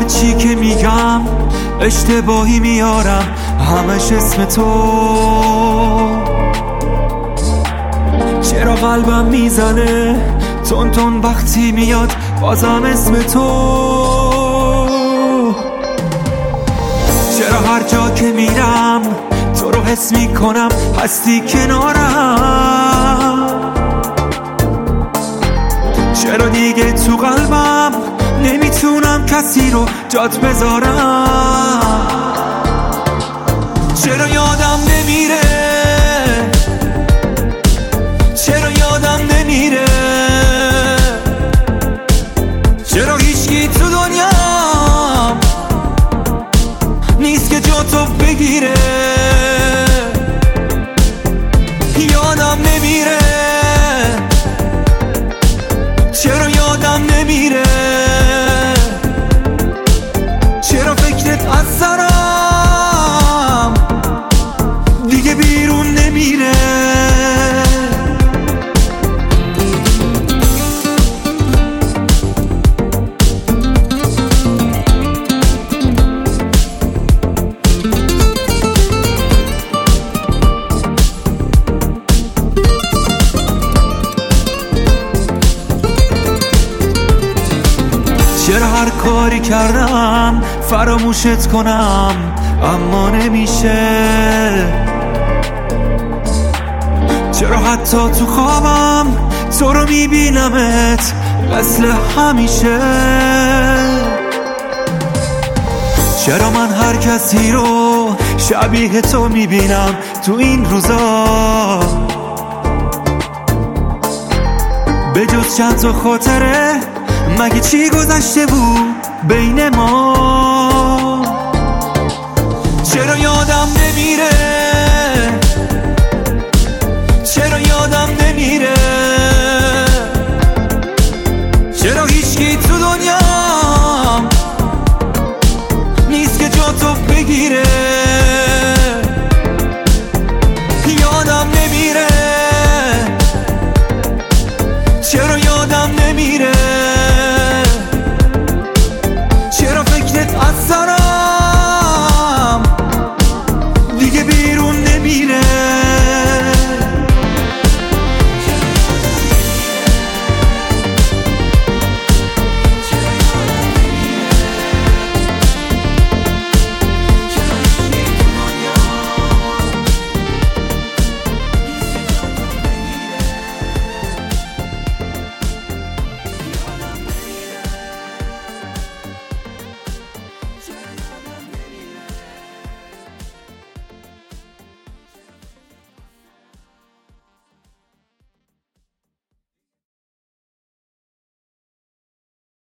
هرچی که میگم اشتباهی میارم، همش اسم تو. چرا قلبم میزنه تون تون وقتی میاد بازم اسم تو؟ چرا هر جا که میرم تو رو حس میکنم، هستی کنارم؟ چرا دیگه تو قلبم نمیتونم کسی رو جات بذارم؟ چرا یادم نمیره؟ چرا یادم نمیره؟ چرا هیچکی تو دنیا نیست که جا تو بگیره؟ یادم نمیره. چرا یادم نمیره؟ چرا فکرت از سرم دیگه بیرون نمیره؟ چرا هر کاری کردم فراموشت کنم اما نمیشه؟ چرا حتی تو خوابم تو رو میبینمت مثل همیشه؟ چرا من هر کسی رو شبیه تو میبینم تو این روزا؟ به جز چند تا خاطره مگه چی گذشته بود بین ما؟ چرا یادم نمیره؟